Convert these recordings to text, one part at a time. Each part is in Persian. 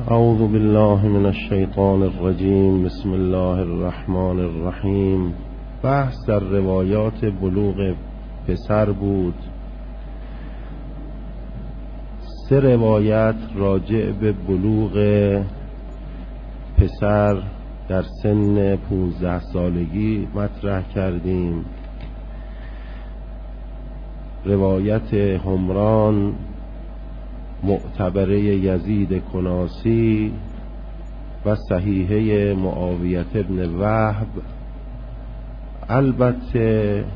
اعوذ بالله من الشیطان الرجیم. بسم الله الرحمن الرحیم. بحث در روایات بلوغ پسر بود. 3 روایت راجع به بلوغ پسر در سن 15 سالگی مطرح کردیم. روایت حمران معتبره یزید کناسی و صحیحه معاویه ابن وهب. البته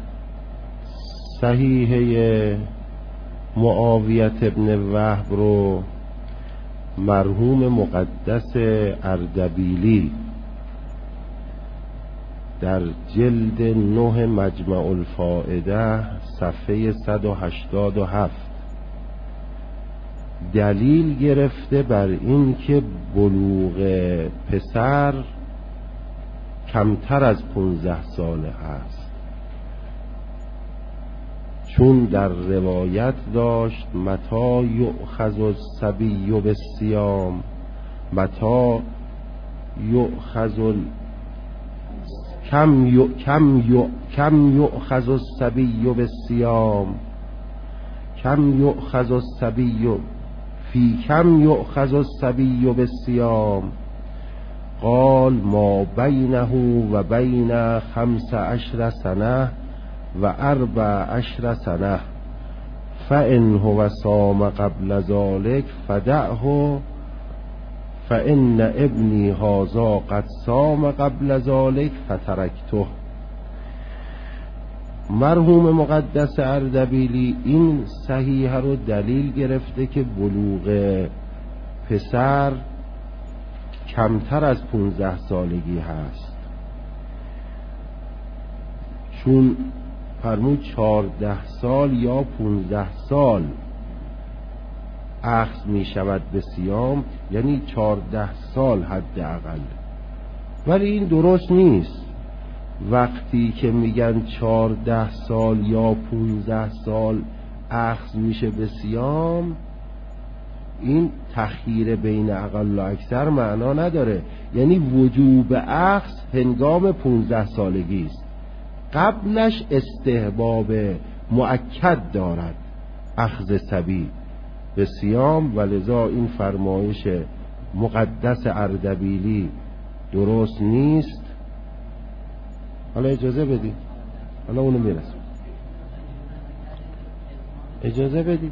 صحیحه معاویه ابن وهب رو مرحوم مقدس اردبیلی در جلد 9 مجمع الفائده صفحه 187 دلیل گرفته بر این که بلوغ پسر کمتر از 15 ساله هست، چون در روایت داشت متى یؤخذ الصبی بالصیام، متى یؤخذ کم یؤخذ الصبی بالصیام، کم یؤخذ الصبی فی کم یؤخذ الصبی بالصیام. قال ما بینه و بین 15 سنه و 14 سنه فإن هو صام قبل ذلك فدعه فإن ابنی هذا قد صام قبل ذلك فترکته. مرحوم مقدس اردبیلی این صحیحه رو دلیل گرفته که بلوغ پسر کمتر از 15 سالگی هست، چون فرمود 14 سال یا 15 سال اخذ می شود به صیام، یعنی 14 سال حداقل. ولی این درست نیست. وقتی که میگن 14 سال یا 15 سال اخذ میشه به صیام، این تخییر بین اقل و اکثر معنا نداره. یعنی وجوب اخذ هنگام 15 سالگی است، قبلش استحباب مؤکد دارد اخذ صبی به صیام، ولذا این فرمایش مقدس اردبیلی درست نیست. حالا اجازه بدید، حالا اونو میرسم، اجازه بدید.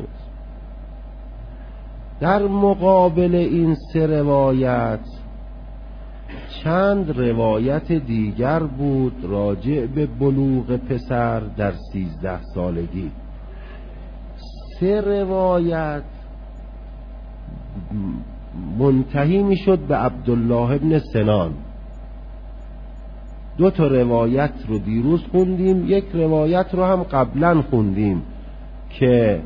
در مقابل این 3 روایت چند روایت دیگر بود راجع به بلوغ پسر در 13 سالگی. 3 روایت منتهی میشد به عبدالله ابن سنان. 2 تا روایت رو دیروز خوندیم، 1 روایت رو هم قبلا خوندیم که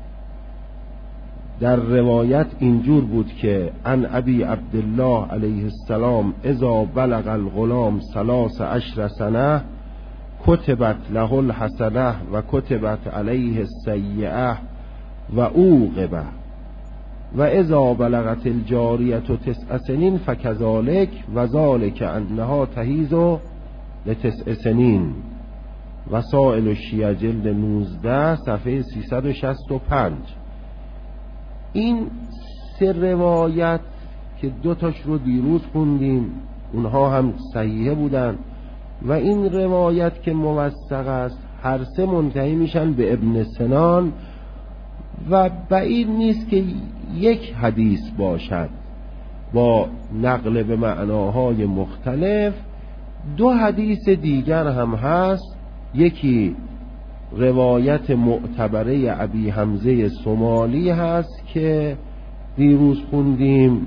در روایت اینجور بود که عن ابی عبدالله علیه السلام اذا بلغ الغلام 13 سنه کتبت له الحسنه و کتبت علیه السیئه و عوقب و اذا بلغت الجاریه 9 سنین فکذالک و ذالک انها تحیض ل9 سنین. وسائل الشیعه جلد 19 صفحه 365. این 3 روایت که 2 تاش رو دیروز خوندیم اونها هم صحیحه بودن، و این روایت که موثق است هر 3 منتهی میشن به ابن سنان، و بعید نیست که 1 حدیث باشد با نقل به معناهای مختلف. 2 حدیث دیگر هم هست. یکی روایت معتبره ابی حمزه سمالی هست که دیروز خوندیم.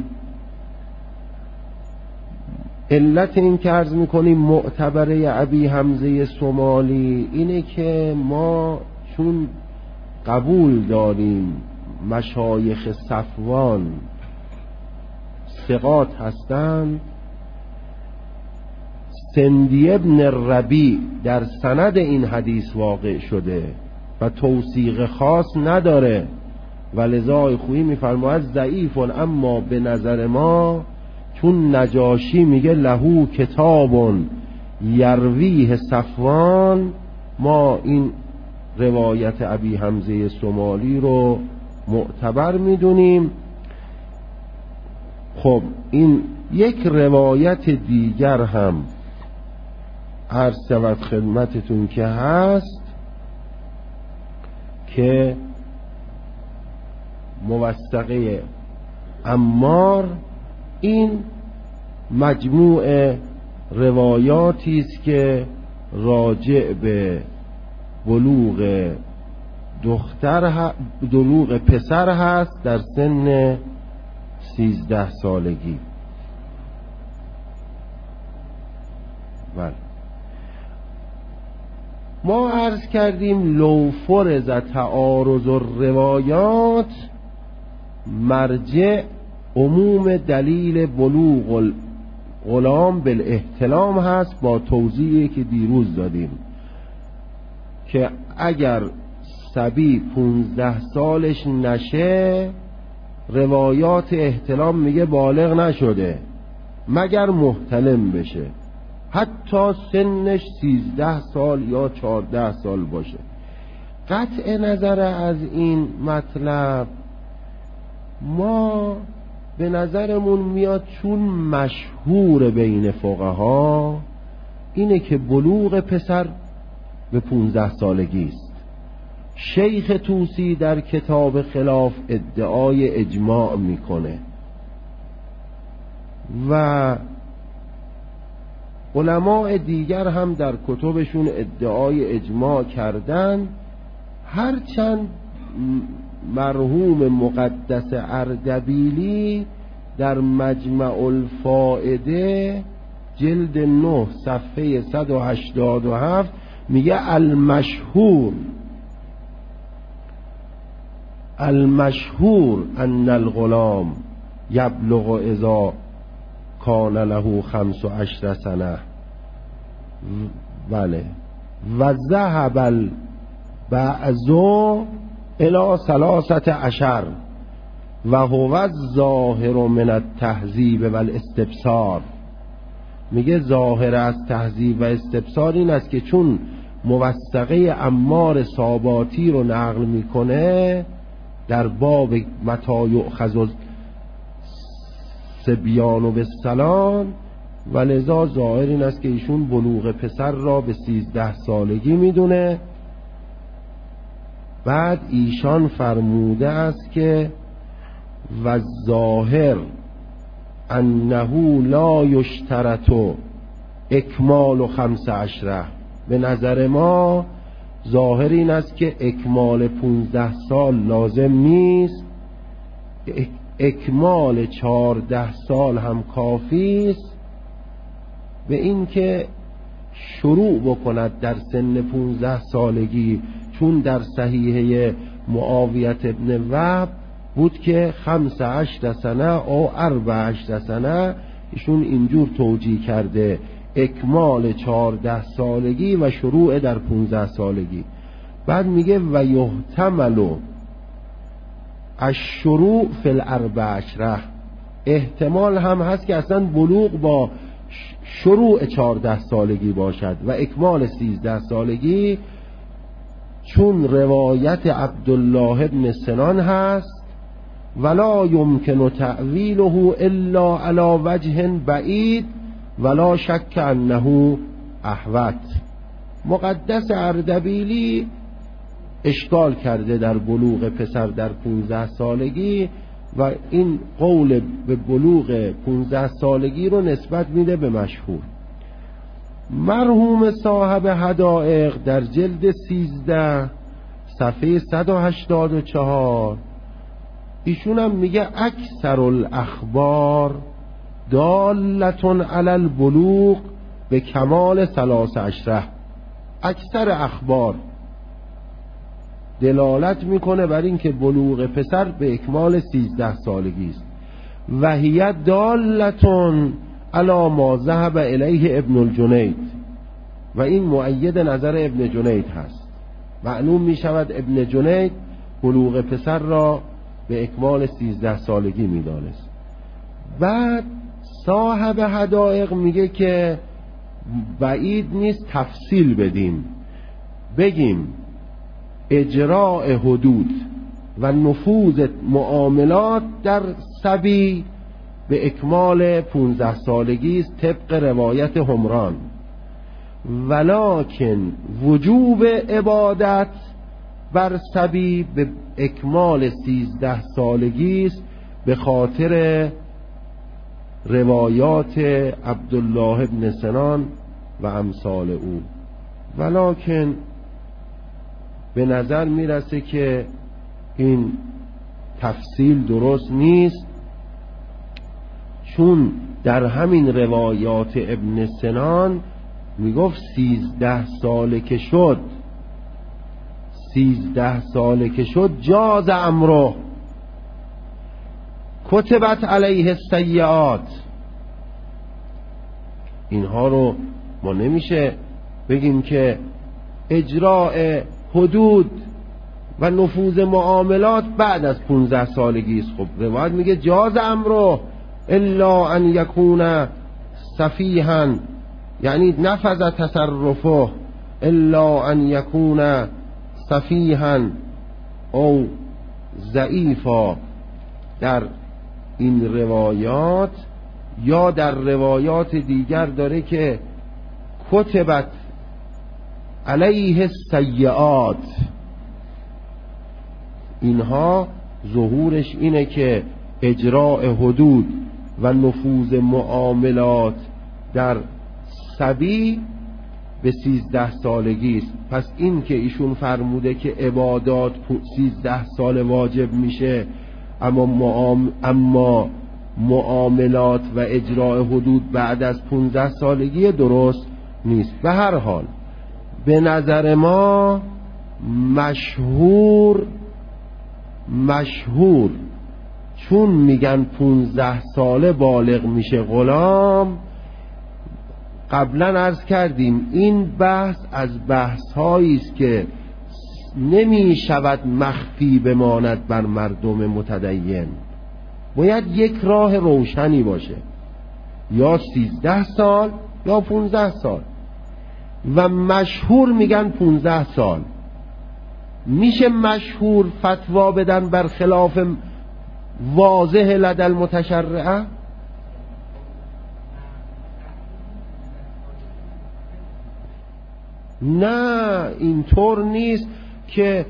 علت این که عرض میکنیم معتبره ابی حمزه سمالی اینه که ما چون قبول داریم مشایخ صفوان ثقات هستند، سندی ابن ربیع در سند این حدیث واقع شده و توثیق خاص نداره، و لذا خویی میفرماید ضعیف اما به نظر ما، چون نجاشی میگه لهو کتاب یرویه صفوان، ما این روایت ابی حمزه سمالی رو معتبر میدونیم. خب این یک روایت دیگر هم عرض شود خدمتتون که هست که موثقه عمار، این مجموع روایاتی است که راجع به بلوغ پسر هست در سن 13 سالگی. بله ما عرض کردیم لو فرض تعارض الروایات، مرجع عموم دلیل بلوغ غلام بالاحتلام هست، با توضیحی که دیروز دادیم که اگر صبی 15 سالش نشه، روایات احتلام میگه بالغ نشده مگر محتلم بشه، حتی سنش 13 سال یا 14 سال باشه. قطع نظر از این مطلب ما به نظرمون میاد چون مشهور بین فقها اینه که بلوغ پسر به 15 سالگی است. شیخ طوسی در کتاب خلاف ادعای اجماع میکنه و علماء دیگر هم در کتبشون ادعای اجماع کردن، هرچند مرحوم مقدس اردبیلی در مجمع الفائده جلد 9 صفحه 187 میگه المشهور ان الغلام یبلغ اذا کان له 15 سنه. بله و ذهب البعض الى 13 و هو الظاهر من التهذیب و الاستبصار. میگه ظاهر از تهذیب و استبصار این است که چون موثقه عمار ساباتی رو نقل میکنه در باب متی یؤخذ الصبیان بالصلاه، و لذا ظاهر این است که ایشون بلوغ پسر را به 13 سالگی میدونه. بعد ایشان فرموده است که و ظاهر انه لا یشترط اکمال 15، به نظر ما ظاهر این است که اکمال 15 سال لازم نیست، اکمال 14 سال هم کافی است به این که شروع بکند در سن 15 سالگی، چون در صحیحه معاویت ابن وهب بود که 15 سنه او 14 سنه، ایشون اینجور توجیه کرده اکمال 14 سالگی و شروع در 15 سالگی. بعد میگه و یحتمل الشروع فی 14، احتمال هم هست که اصلا بلوغ با شروع 14 سالگی باشد و اکمال 13 سالگی، چون روایت عبدالله ابن سنان هست ولا یمکن تأویله الا علی وجه بعید ولا شک انه احوط. مقدس اردبیلی اشکال کرده در بلوغ پسر در 15 سالگی و این قول به بلوغ 15 سالگی رو نسبت میده به مشهور. مرحوم صاحب حدائق در جلد 13 صفحه 184 ایشون هم میگه اکثر الاخبار دالتون علی البلوغ به کمال 13. اکثر اخبار دلالت میکنه بر این که بلوغ پسر به اکمال 13 سالگی است. و هی دالتون علی ما ذهب الیه ابن الجنید، و این مؤید نظر ابن جنید هست. معلوم میشود ابن جنید بلوغ پسر را به اکمال 13 سالگی میدانست. بعد صاحب حدائق میگه که بعید نیست تفصیل بدیم، بگیم اجراء حدود و نفوذ معاملات در صبی به اکمال 15 سالگی است طبق روایت حمران، ولکن وجوب عبادت بر صبی به اکمال 13 سالگی است به خاطر روایات عبدالله ابن سنان و امثال او. ولکن به نظر میرسه که این تفصیل درست نیست، چون در همین روایات ابن سنان میگفت 13 ساله که شد، 13 ساله که شد جاز امره کتبت علیه السیئات. اینها رو ما نمیشه بگیم که اجراء حدود و نفوذ معاملات بعد از 15 سالگی است. خب روایت میگه جاز امره الا ان یکون سفیها، یعنی نفذ تصرفه الا ان یکون سفیها او ضعیفا در این روایات. یا در روایات دیگر داره که کتبت علیه السیئات. اینها ظهورش اینه که اجراء حدود و نفوذ معاملات در صبی به 13 سالگی است. پس این که ایشون فرموده که عبادات 13 سال واجب میشه اما معاملات و اجراء حدود بعد از 15 سالگی درست نیست. به هر حال به نظر ما مشهور چون میگن 15 ساله بالغ میشه غلام. قبلا عرض کردیم این بحث از بحث هایی است که نمی شود مخفی بماند بر مردم متدین، باید یک راه روشنی باشه، یا 13 سال یا 15 سال. و مشهور میگن 15 سال. میشه مشهور فتوا بدن بر خلاف واضح لدى المتشرعه؟ نه، اینطور نیست که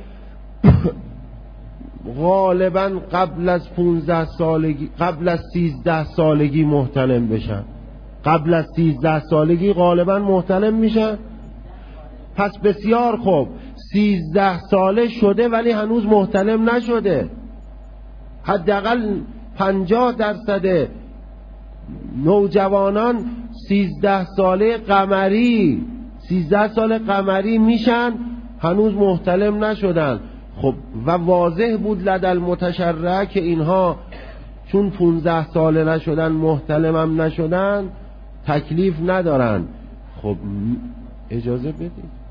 غالبا قبل از 15 سالگی، قبل از 13 سالگی محتلم بشن. قبل از 13 سالگی غالبا محتلم میشن. پس بسیار خوب، 13 ساله شده ولی هنوز محتلم نشده. حداقل 50% نوجوانان 13 ساله قمری 13 سال قمری میشن هنوز محتلم نشدن. خب و واضح بود لدى المتشرع که اینها چون 15 ساله نشدن محتلم هم نشدن تکلیف ندارن. خب اجازه بدید،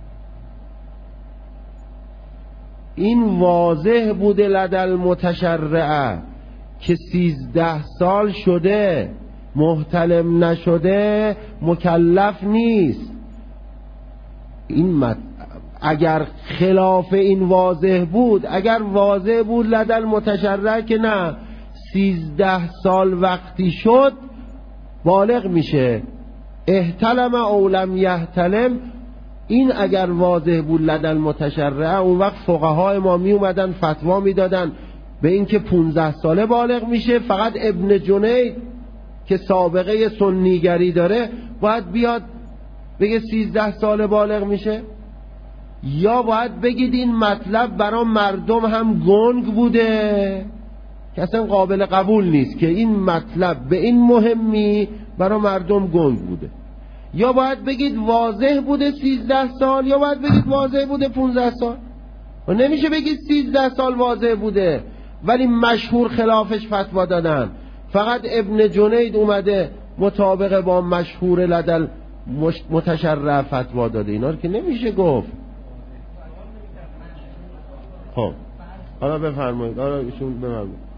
این واضح بوده لدى المتشرع که 13 سال شده محتلم نشده مکلف نیست. این اگر خلاف این واضح بود، اگر واضح بود لدى المتشرع که نه 13 سال وقتی شد بالغ میشه، احتلم او لم یحتلم، این اگر واضح بود لدى المتشرع، اون وقت فقهای ما می اومدن فتوا میدادن به این که 15 ساله بالغ میشه. فقط ابن جنید که سابقه سنیگری داره باید بیاد بگه 13 ساله بالغ میشه، یا باید بگید این مطلب برای مردم هم گنگ بوده که اصلا قابل قبول نیست که این مطلب به این مهمی برای مردم گنگ بوده. یا باید بگید واضح بوده 13 سال، یا باید بگید واضح بوده 15 سال. و نمیشه بگید 13 سال واضح بوده ولی مشهور خلافش فتوا دادن. فقط ابن جنید اومده مطابق با مشهور لدى متشرع فتوا داده. اینا رو که نمیشه گفت. خب حالا بفرمایید. حالا ایشون بفرمایید.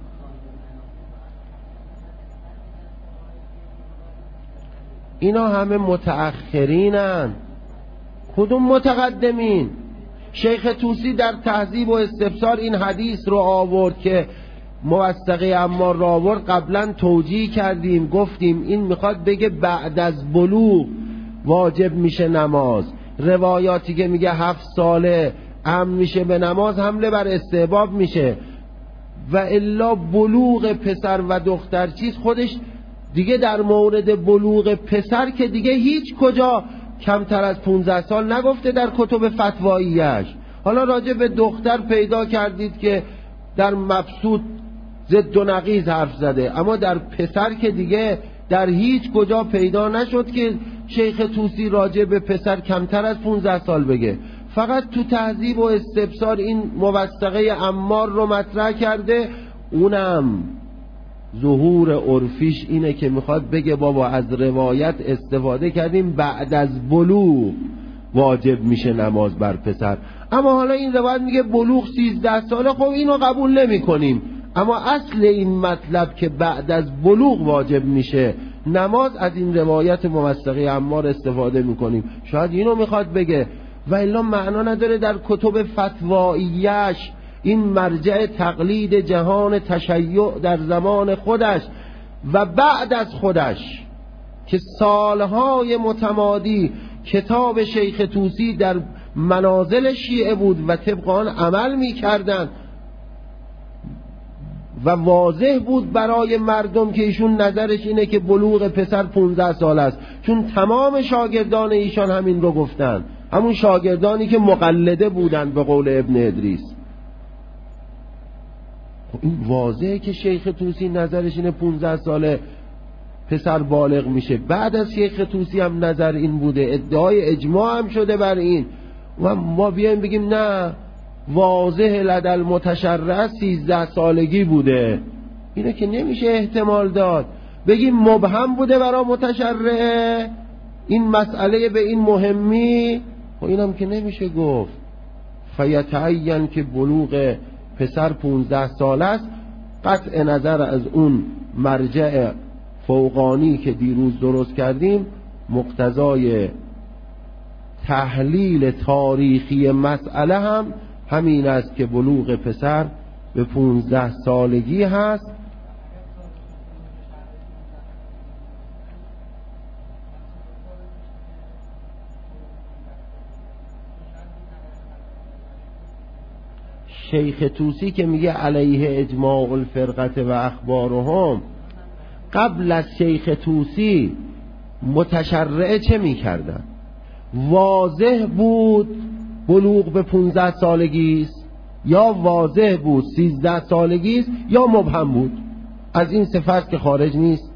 اینا همه متأخرینن، کدوم متقدمین؟ شیخ طوسی در تهذیب و استفسار این حدیث رو آورد که موثقه عمار رو آورد، قبلا توجیه کردیم، گفتیم این میخواد بگه بعد از بلوغ واجب میشه نماز. روایاتی که میگه 7 ساله امر میشه به نماز حمله بر استحباب میشه، و الا بلوغ پسر و دختر چیز خودش دیگه در مورد بلوغ پسر که دیگه هیچ کجا کمتر از 15 سال نگفته در کتب فتواییش. حالا راجع به دختر پیدا کردید که در مبسوط ضد و نقیض حرف زده، اما در پسر که دیگه در هیچ کجا پیدا نشد که شیخ طوسی راجع به پسر کمتر از 15 سال بگه. فقط تو تهذیب و استفسار این موثقه عمار رو مطرح کرده، اونم ظهور عرفیش اینه که میخواد بگه بابا از روایت استفاده کردیم بعد از بلوغ واجب میشه نماز بر پسر. اما حالا این روایت میگه بلوغ 13 ساله، خب اینو قبول نمی کنیم، اما اصل این مطلب که بعد از بلوغ واجب میشه نماز، از این روایت موثقه عمار استفاده میکنیم. شاید اینو میخواد بگه، و الا معنا نداره در کتب فتواییش این مرجع تقلید جهان تشیع در زمان خودش و بعد از خودش که سالهای متمادی کتاب شیخ طوسی در منازل شیعه بود و طبق آن عمل می کردن و واضح بود برای مردم که ایشون نظرش اینه که بلوغ پسر 15 سال است، چون تمام شاگردان ایشان همین رو گفتن، همون شاگردانی که مقلده بودن به قول ابن ادریس. این واضحه که شیخ طوسی نظرش اینه 15 ساله پسر بالغ میشه. بعد از شیخ طوسی هم نظر این بوده، ادعای اجماع هم شده بر این، و ما بیایم بگیم نه واضح لدل متشرع 13 سالگی بوده، اینه که نمیشه احتمال داد. بگیم مبهم بوده برای متشرع این مسئله به این مهمی، و اینم که نمیشه گفت. فیتعین که بلوغ پسر 15 سال است، قطع نظر از اون مرجع فوقانی که دیروز درست کردیم، مقتضای تحلیل تاریخی مسئله هم همین است که بلوغ پسر به 15 سالگی هست. شیخ طوسی که میگه علیه اجماع الفرقه و اخبارهم، قبل از شیخ طوسی متشرعه چه میکردن؟ واضح بود بلوغ به 15 سالگی است، یا واضح بود 13 سالگی است، یا مبهم بود؟ از این صفت که خارج نیست.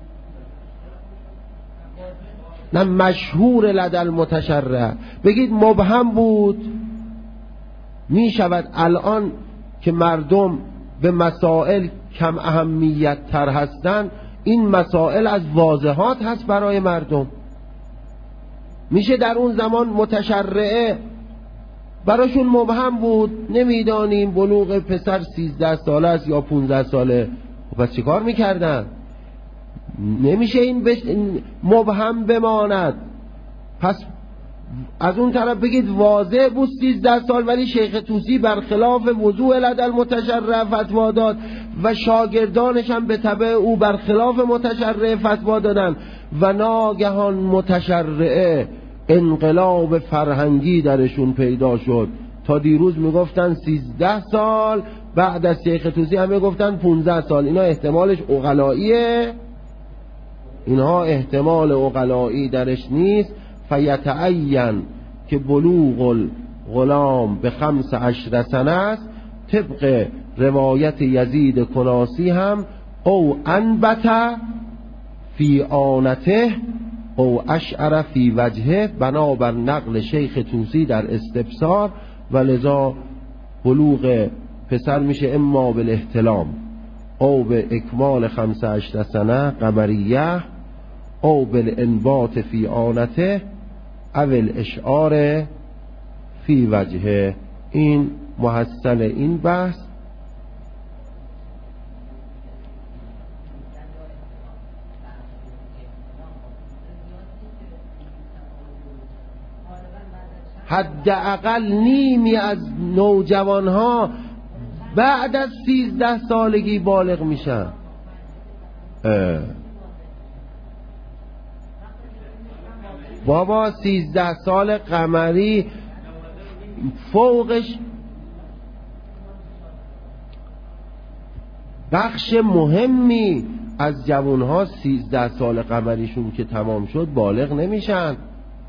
نه مشهور لدل متشرع. بگید مبهم بود، می شود الان که مردم به مسائل کم اهمیت تر هستن، این مسائل از واضحات هست برای مردم. میشه در اون زمان متشرعه براشون مبهم بود، نمیدانیم بلوغ پسر 13 ساله است یا 15 ساله، پس چی کار میکردن؟ نمیشه این مبهم بماند. پس از اون طرف بگید واضح بود 13 سال، ولی شیخ طوسی برخلاف وضوع لدل متشرع فتوا داد و شاگردانش هم به تبع او برخلاف متشرع فتوا دادن، و ناگهان متشرعه انقلاب فرهنگی درشون پیدا شد. تا دیروز میگفتن 13 سال، بعد از شیخ طوسی همه گفتن 15 سال. اینا احتمالش عقلاییه؟ اینها احتمال عقلایی درش نیست. فیتعین که بلوغ الغلام به 15 سنه است، طبق روایت یزید کناسی هم او انبت فی آنته او اشعر فی وجهه، بنابر نقل شیخ طوسی در استبصار، و لذا بلوغ پسر میشه اما بالاحتلام او به اکمال 15 سنه قمریه او بالانبات فی آنته او الاشعار فی وجهه. این محصل این بحث حداقل نیمی از نوجوانها بعد از 13 سالگی بالغ میشن. بابا 13 سال قمری فوقش بخش مهمی از جوانها 13 سال قمریشون که تمام شد بالغ نمیشن.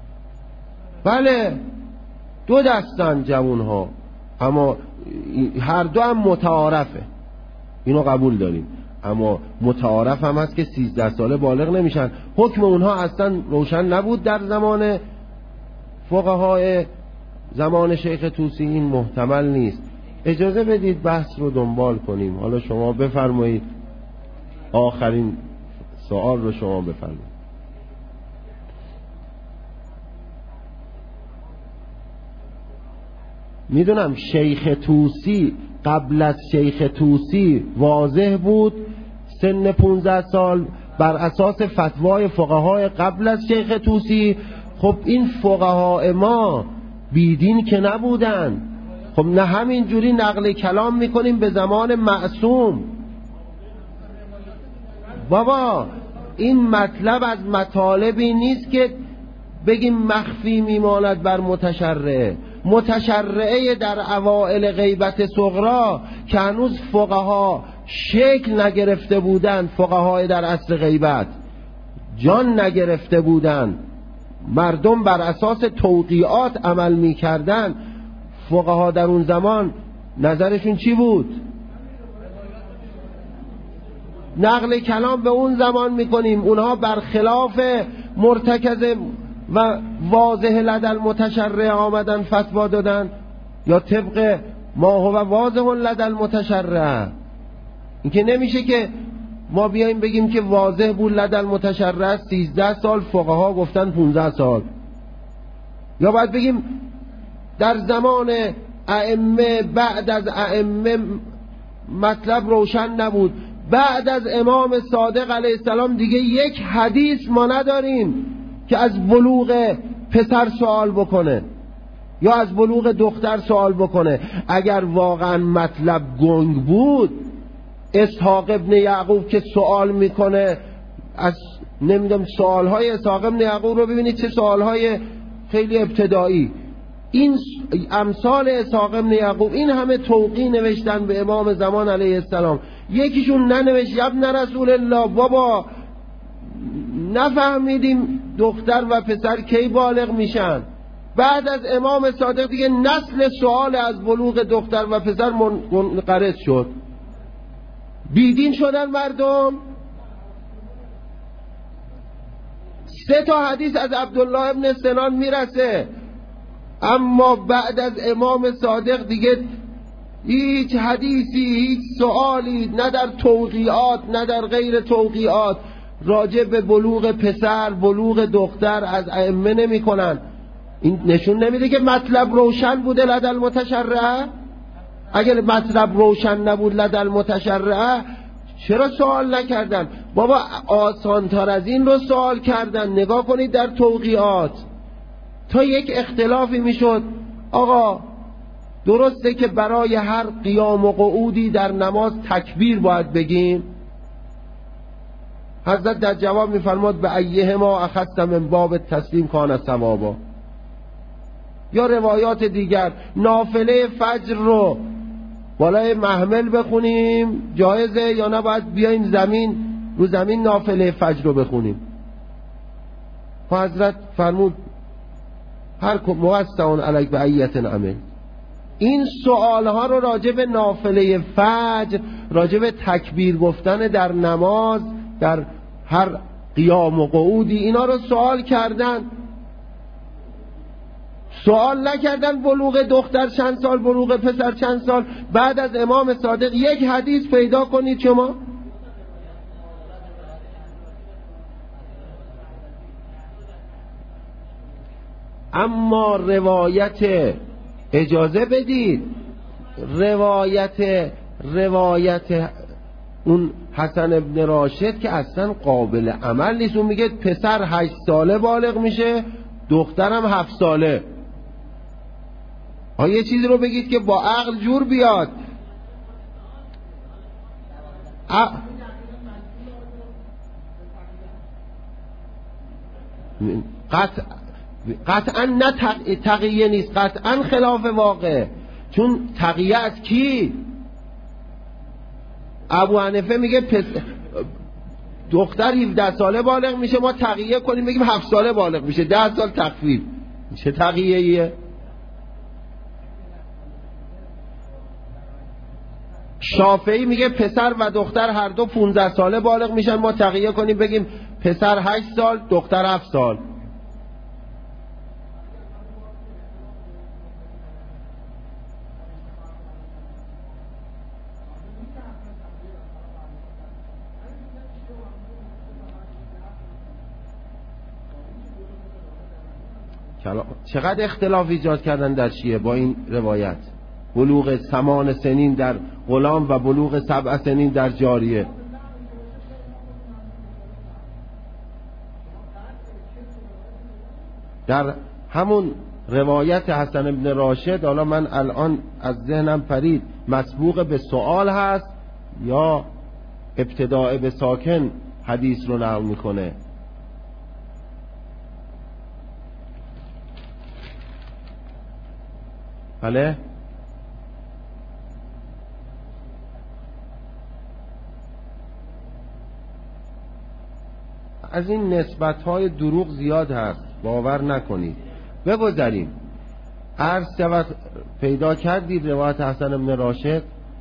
بله 2 دستن جوانها، اما هر دو هم متعارفه، اینو قبول داریم، اما متعارف هم هست که 13 ساله بالغ نمیشن. حکم اونها اصلا روشن نبود در زمان فقهای زمان شیخ طوسی، این محتمل نیست. اجازه بدید بحث رو دنبال کنیم. حالا شما بفرمایید آخرین سوال رو شما بفرمایید. میدونم شیخ طوسی قبل از شیخ طوسی واضح بود سن 15 سال بر اساس فتوای فقهای قبل از شیخ طوسی. خب این فقهای ما بیدین که نبودن. خب نه همینجوری نقل کلام میکنیم به زمان معصوم. بابا این مطلب از مطالبی نیست که بگیم مخفی میماند بر متشرعه. متشرعه در اوائل غیبت صغرا که هنوز فقها شکل نگرفته بودن، فقهای در عصر غیبت جان نگرفته بودن، مردم بر اساس توقیعات عمل میکردن. فقها در اون زمان نظرشون چی بود؟ نقل کلام به اون زمان میکنیم. اونها برخلاف مرتکز و واضح لدى المتشرع آمدن فتوا دادن، یا طبق ما هو واضح لدى المتشرع. این که نمیشه که ما بیاییم بگیم که واضح بود لدى المتشرع 13 سال، فقها گفتن 15 سال. یا باید بگیم در زمان ائمه بعد از ائمه مطلب روشن نبود، بعد از امام صادق علیه السلام دیگه یک حدیث ما نداریم که از بلوغ پسر سوال بکنه یا از بلوغ دختر سوال بکنه. اگر واقعا مطلب گنگ بود، اسحاق ابن یعقوب که سوال میکنه، از نمیدونم سوالهای اسحاق ابن یعقوب رو ببینید چه سوالهای خیلی ابتدایی. این امثال اسحاق ابن یعقوب این همه توقی نوشتن به امام زمان علیه السلام، یکیشون ننوشت ابن رسول الله. بابا نفهمیدیم دختر و پسر کی بالغ میشن؟ بعد از امام صادق دیگه نسل سوال از بلوغ دختر و پسر منقرض شد. بیدین شدن مردم. 3 تا حدیث از عبدالله ابن سنان میرسه، اما بعد از امام صادق دیگه هیچ حدیثی، هیچ سوالی، نه در توقیعات نه در غیر توقیعات، راجع به بلوغ پسر بلوغ دختر از ائمه نمی کنن. این نشون نمیده که مطلب روشن بوده لدى المتشرعه؟ اگر مطلب روشن نبود لدى المتشرعه چرا سوال نکردن؟ بابا آسان‌تر از این رو سوال کردن. نگاه کنید در توقیعات تا یک اختلافی میشد آقا درسته که برای هر قیام و قعودی در نماز تکبیر باید بگیم؟ حضرت در جواب میفرماد به ایهما اخذت من باب تسلیم کان ثوابا. یا روایات دیگر نافله فجر رو بالای محمل بخونیم جایزه یا نه باید بیایم زمین رو زمین نافله فجر رو بخونیم؟ حضرت فرمود هر موسعون علیک به ایت عمل. این سوالها رو راجع به نافله فجر، راجع به تکبیر گفتن در نماز، در هر قیام و قعودی، اینا رو سوال کردن. سوال نکردن بلوغ دختر چند سال، بلوغ پسر چند سال. بعد از امام صادق یک حدیث پیدا کنید شما. اما روایت، اجازه بدید، روایت اون حسن ابن راشد که اصلا قابل عمل نیست. اون میگه پسر 8 ساله بالغ میشه، دخترم 7 ساله. یه چیزی رو بگید که با عقل جور بیاد. قطعا نه تقیه نیست، قطعا خلاف واقع. چون تقیه از کی؟ ابو حنیفه میگه دختر 17 ساله بالغ میشه، ما تقیه کنیم بگیم 7 ساله بالغ میشه، 10 سال تخفیف. چه تقیه ایه؟ شافعی میگه پسر و دختر هر دو 15 ساله بالغ میشن، ما تقیه کنیم بگیم پسر 8 سال دختر 7 سال. چقدر اختلاف ایجاد کردن در شیعه با این روایت. بلوغ 8 سنین در غلام و بلوغ 7 سنین در جاریه. در همون روایت حسن ابن راشد، حالا من الان از ذهنم پرید، مسبوق به سؤال هست یا ابتداء به ساکن حدیث رو نقل میکنه؟ بله؟ از این نسبت‌های دروغ زیاد هست، باور نکنید. بگذاریم. عرض شود پیدا کردید روایت حسن ابن راشد؟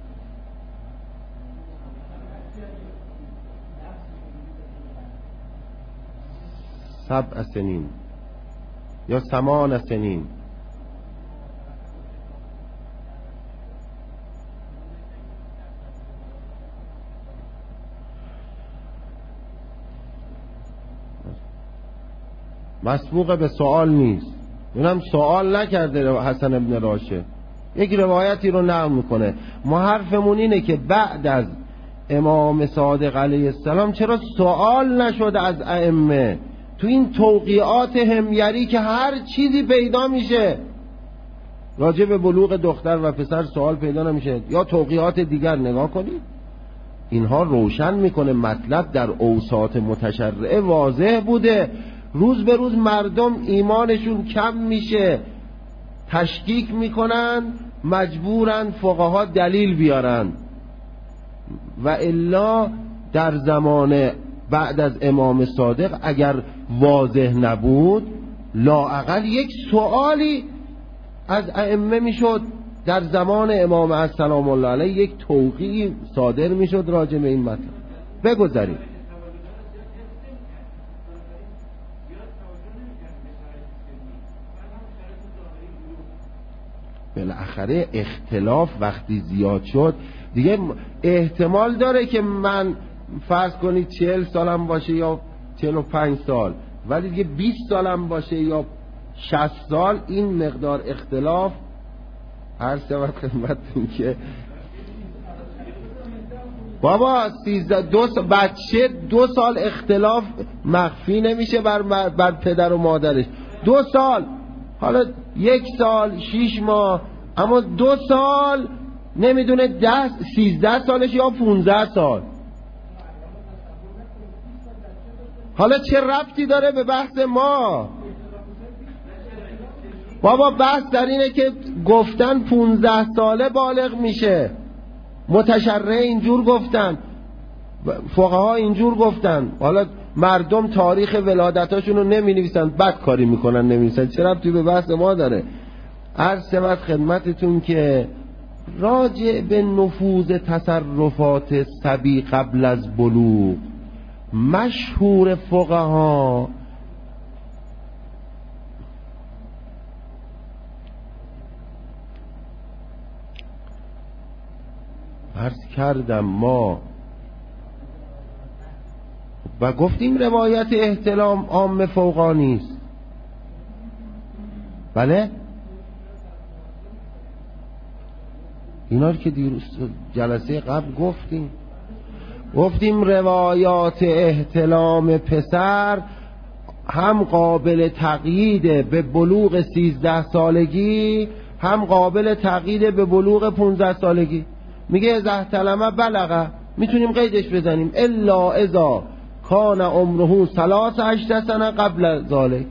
7 سنین یا 8 سنین. مسبوق به سوال نیست، اونم سوال نکرده حسن ابن راشد، یک روایتی رو نقل میکنه. ما حرفمون اینه که بعد از امام صادق علیه السلام چرا سوال نشده از ائمه؟ تو این توقیعات همیری که هر چیزی پیدا میشه راجع به بلوغ دختر و پسر سوال پیدا نمیشه، یا توقیعات دیگر نگاه کنید، اینها روشن میکنه مطلب در اوساط متشرعه واضح بوده. روز به روز مردم ایمانشون کم میشه، تشکیک میکنن، مجبورن فقها دلیل بیارن، و الا در زمان بعد از امام صادق اگر واضح نبود لااقل یک سوالی از ائمه میشد. در زمان امام سلام الله علیه یک توقیعی صادر میشد راجع به این مطلب. بگذاریم. بالاخره اختلاف وقتی زیاد شد دیگه احتمال داره که من فرض کنید 40 سالم باشه یا 45 سال، ولی دیگه 20 سالم باشه یا 60 سال، این مقدار اختلاف هر شود خدمتتون که بابا 13 بچه 2 سال اختلاف مخفی نمیشه بر پدر و مادرش. 2 سال، حالا 1 سال 6 ماه، اما 2 سال نمیدونه 13 سالش یا 15 سال. حالا چه ربطی داره به بحث ما؟ بابا بحث در اینه که گفتن 15 ساله بالغ میشه، متشرع اینجور گفتن، فقها اینجور گفتن، حالا مردم تاریخ ولادتاشون رو نمی نویسن، بد کاری میکنن نمی نویسن، چه ربطی به بحث ما داره؟ عرض شود خدمتتون که راجع به نفوذ تصرفات صبی قبل از بلوغ، مشهور فقها عرض کردم ما و گفتیم روایت احتلام عام فوقا نیست. بله اینا رو که دیروز جلسه قبل گفتیم روایات احتلام پسر هم قابل تقیید به بلوغ 13 سالگی هم قابل تغییر به بلوغ 15 سالگی. میگه اذا احتلم بلغ، میتونیم قیدش بزنیم الا اذا کان عمره 13 سنه قبل ذلك،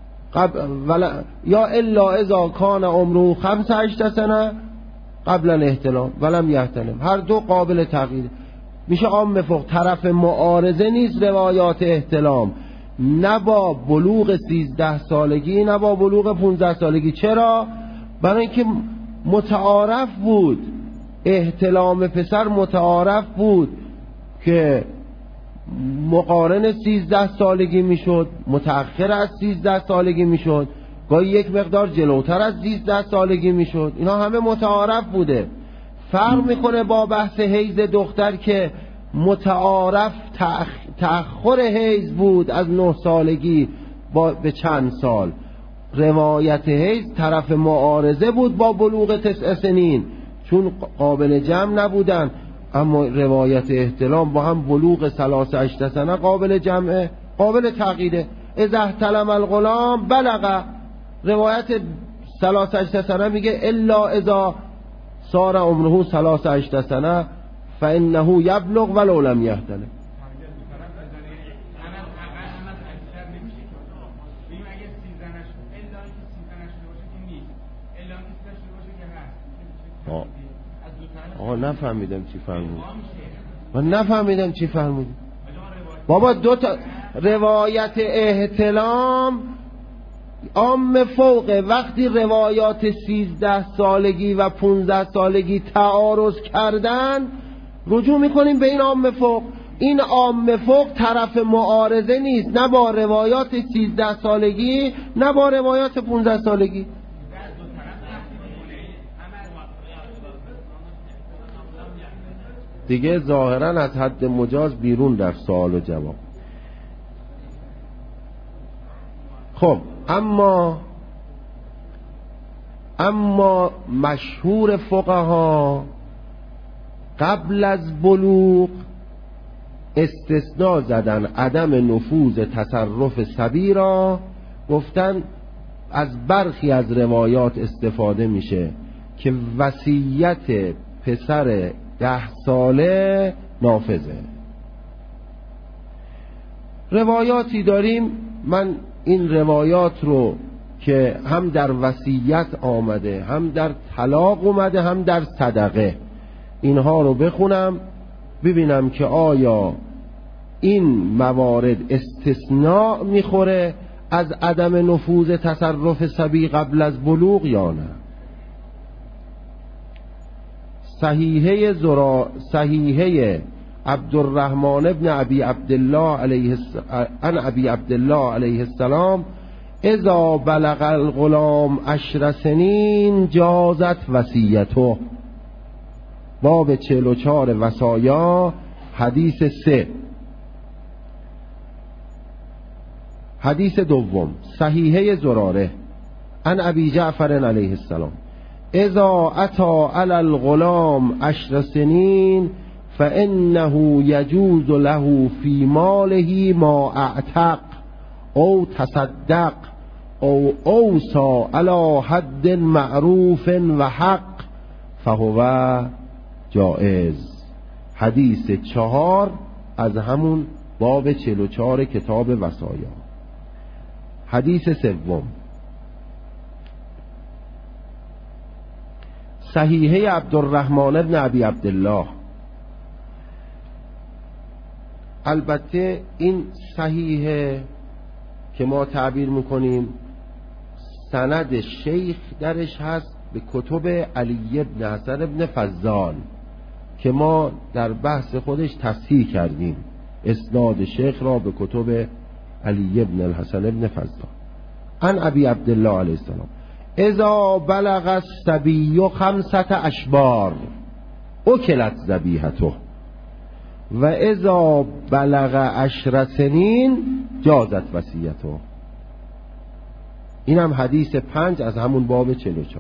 یا الا اذا کان عمره 15 سنه قبل الاحتلام ولم یحتلم. هر دو قابل تغییر. میشه عام فوق. طرف معارضه نیست روایات احتلام، نه با بلوغ 13 سالگی نه با بلوغ 15 سالگی. چرا؟ برای اینکه متعارف بود، احتلام پسر متعارف بود که مقارن 13 سالگی میشد، متأخر از 13 سالگی میشد، گاهی یک مقدار جلوتر از 13 سالگی میشد. اینا همه متعارف بوده. فرق میکنه با بحث حیض دختر که متعارف تأخر حیض بود از 9 سالگی به چند سال. روایت حیض طرف معارضه بود با بلوغ 9 سنین چون قابل جمع نبودن، اما روایت احتلام با هم بلوغ 13 سنه قابل جمعه، قابل تغییره. اذا احتلم الغلام بلغ، روایت 13 سنه میگه الا اذا صار عمره 13 سنه فانه یبلغ ولو لم یحتلم. نفهمیدم چی فرمودی. من نفهمیدم چی فرمودی. بابا دو تا روایت احتلام عام فوقه. وقتی روایات 13 سالگی و 15 سالگی تعارض کردن رجوع میکنیم به این عام فوق. این عام فوق طرف معارضه نیست، نه با روایات 13 سالگی نه با روایات 15 سالگی. دیگه ظاهرا از حد مجاز بیرون رفت سوال و جواب. خب اما مشهور فقها قبل از بلوغ استثناء زدن عدم نفوذ تصرف صبی را، گفتن از برخی از روایات استفاده میشه که وصیت پسر 10 ساله نافذه. روایاتی داریم، من این روایات رو که هم در وصیت آمده، هم در طلاق اومده، هم در صدقه، اینها رو بخونم ببینم که آیا این موارد استثناء میخوره از عدم نفوذ تصرف صبی قبل از بلوغ یا نه. صحیحه عبدالرحمن ابن ابی عبدالله علیه السلام اذا بلغ الغلام 10 سنین جازت وصیته، باب 44 وصایا، حدیث 3. حدیث دوم صحیحه زراره عن ابی جعفر علیه السلام اذا اتی علی الغلام 10 سنین فانه یجوز له فی ماله ما اعتق او تصدق او اوصى علی حد معروف و حق فهو جائز. حدیث 4 از همون باب 44 کتاب وصایا. حدیث سوم صحیحه عبدالرحمن ابن ابی عبدالله. البته این صحیحه که ما تعبیر میکنیم سند شیخ درش هست به کتب علی ابن حسن ابن فضال که ما در بحث خودش تصحیح کردیم اسناد شیخ را به کتب علی ابن الحسن ابن فضال. عن ابی عبدالله علیه السلام اذا بلغ الصبی 5 اشبار اکلت ذبیحته و اذا بلغ 10 سنین جازت وصیته. این هم حدیث 5 از همون باب 44.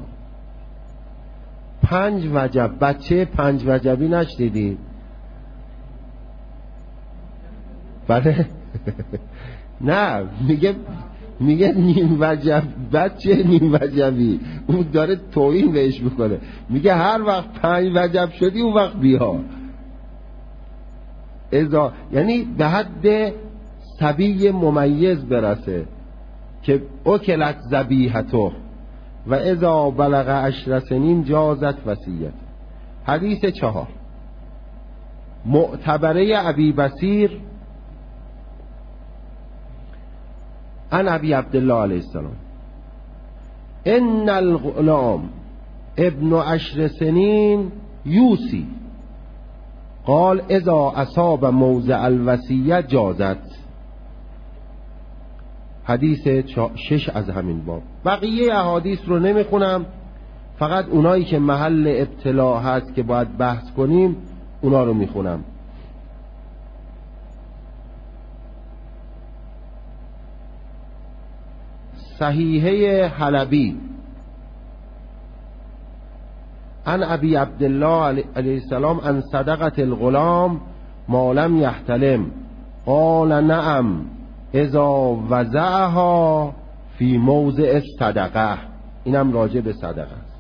5 وجب. بچه 5 وجبی نشنیدید؟ بله نه، میگه میگه نیم وجب. بچه نیم وجبی، اون داره توهین بهش میکنه. میگه هر وقت 5 وجب شدی اون وقت بیا. یعنی به حد صبی ممیز برسه که اکلت ذبیحته و اذا بلغ 10 سنین جازت وصیت. حدیث 4 معتبره ابی بصیر عن ابی عبدالله علیه السلام ان الغلام ابن 10 سنین یوسی قال اذا اصاب موضع الوصیه جازت. حدیث 6 از همین باب. بقیه احادیث رو نمیخونم، فقط اونایی که محل ابتلا هست که باید بحث کنیم اونا رو میخونم. صحیحه حلبی عن ابی عبدالله علیه السلام عن صدقة الغلام ما لم یحتلم قال نعم اذا وضعها فی موضع الصدقه. اینم راجع به صدقه است.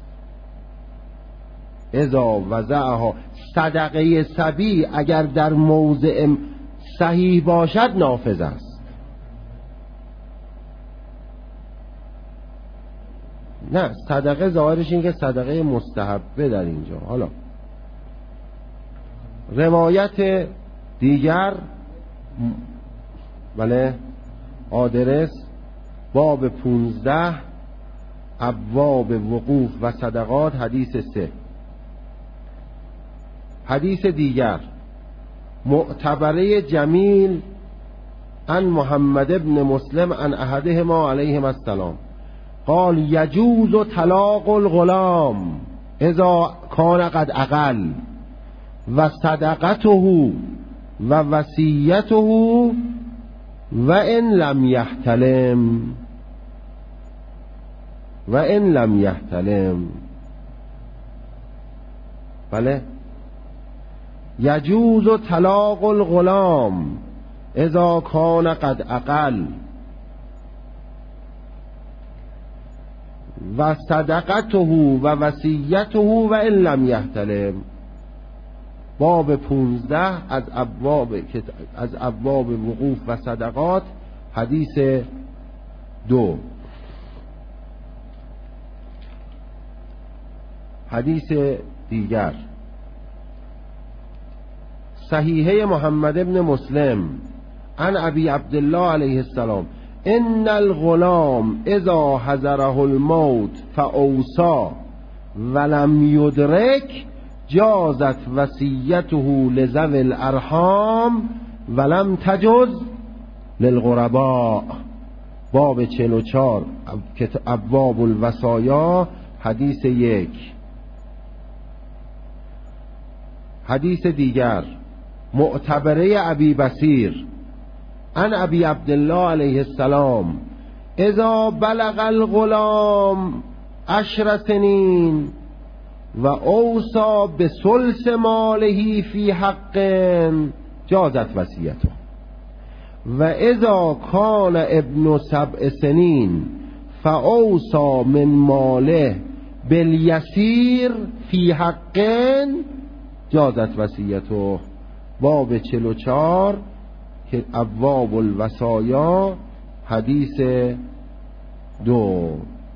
اذا وضعها، صدقه صبی اگر در موضع صحیح باشد نافذ است. نه، صدقه ظاهرش این که صدقه مستحبه در اینجا. حالا روایت دیگر، بله، آدرس باب 15 ابواب وقوف و صدقات حدیث 3. حدیث دیگر معتبره جمیل عن محمد ابن مسلم عن احدهما علیهم السلام قال یجوز طلاق الغلام اذا کان قد عقل و صدقته و وصیته و ان لم یحتلم بله، یجوز طلاق الغلام اذا کان قد عقل و صدقته و وصیته و ان لم یحتلم. باب 15 از ابواب وقوف و صدقات حدیث 2. حدیث دیگر صحیحه محمد ابن مسلم عن ابی عبدالله علیه السلام ان الغلام اذا حضره الموت فاوصى ولم یدرک جازت وصیته لذوی الارحام ولم تجز للغرباء. باب 44 ابواب الوصایا حدیث 1. حدیث دیگر معتبره ابی بصیر عن ابی عبدالله علیه السلام اذا بلغ الغلام 10 سنین و اوصى بثلث ماله فی حق جازت وصیته و اذا کان ابن 7 سنین فاوصى من ماله بالیسیر فی حق جازت وصیته. باب 44 که ابواب الوصایا حدیث 2.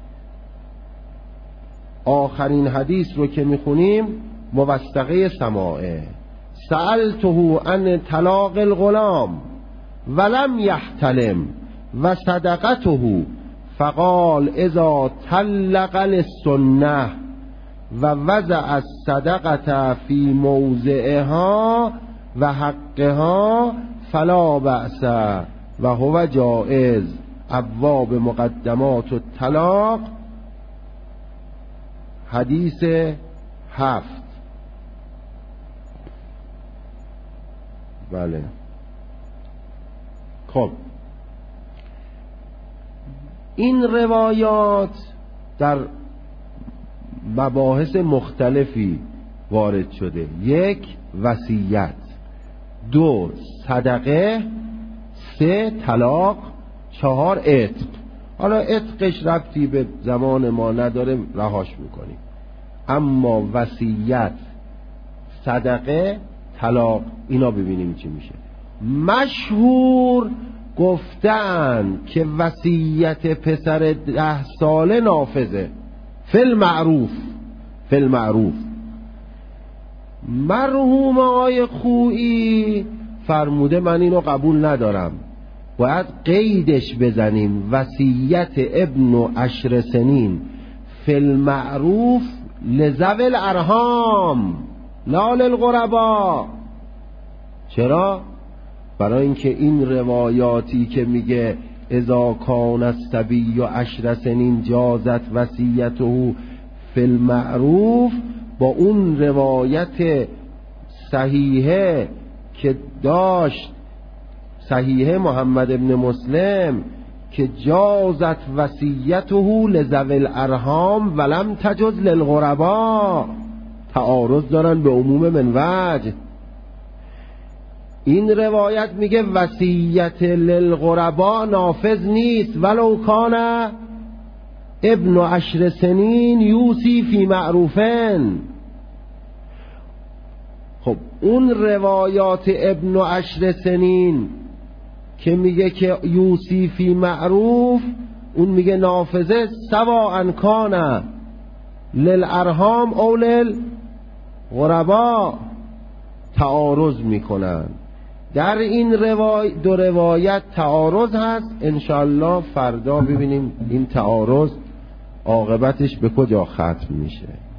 آخرین حدیث رو که میخونیم موثقه سماعه سألته عن طلاق الغلام ولم یحتلم و صدقته فقال اذا طلق للسنه و وضع الصدقه فی موضعها و حقها فلا بأس و هو جائز. ابواب مقدمات الطلاق حدیث 7. بله، خب این روایات در مباحث مختلفی وارد شده. 1 وصیت، 2 صدقه، 3 طلاق، 4 عتق. حالا عتقش ربطی به زمان ما نداره، رهاش میکنیم. اما وصیت، صدقه، طلاق، اینا ببینیم چی میشه. مشهور گفتن که وصیت پسر 10 ساله نافذه، فی المعروف. مرحوم آقای خویی فرموده من اینو قبول ندارم، باید قیدش بزنیم، وصیت ابن 10 سنین فی المعروف لذوی الارحام لا للغربا. چرا؟ برای اینکه این روایاتی که میگه اذا کان الصبی 10 سنین جازت وصیته فی المعروف، با اون روایت صحیحه که داشت، صحیحه محمد ابن مسلم که جازت وصیته لذوی الارحام ولم تجز للغربا، تعارض دارن به عموم من وجه. این روایت میگه وصیت للغربا نافذ نیست، ولو کان ابن 10 سنین یوسی فی معروفن. خب اون روایات ابن 10 سنین که میگه که یوسی فی معروف، اون میگه نافذه سواء کان للارحام او للغربا، تعارض میکنن. در این دو روایت تعارض هست. انشالله فردا ببینیم این تعارض عاقبتش به کجا ختم میشه.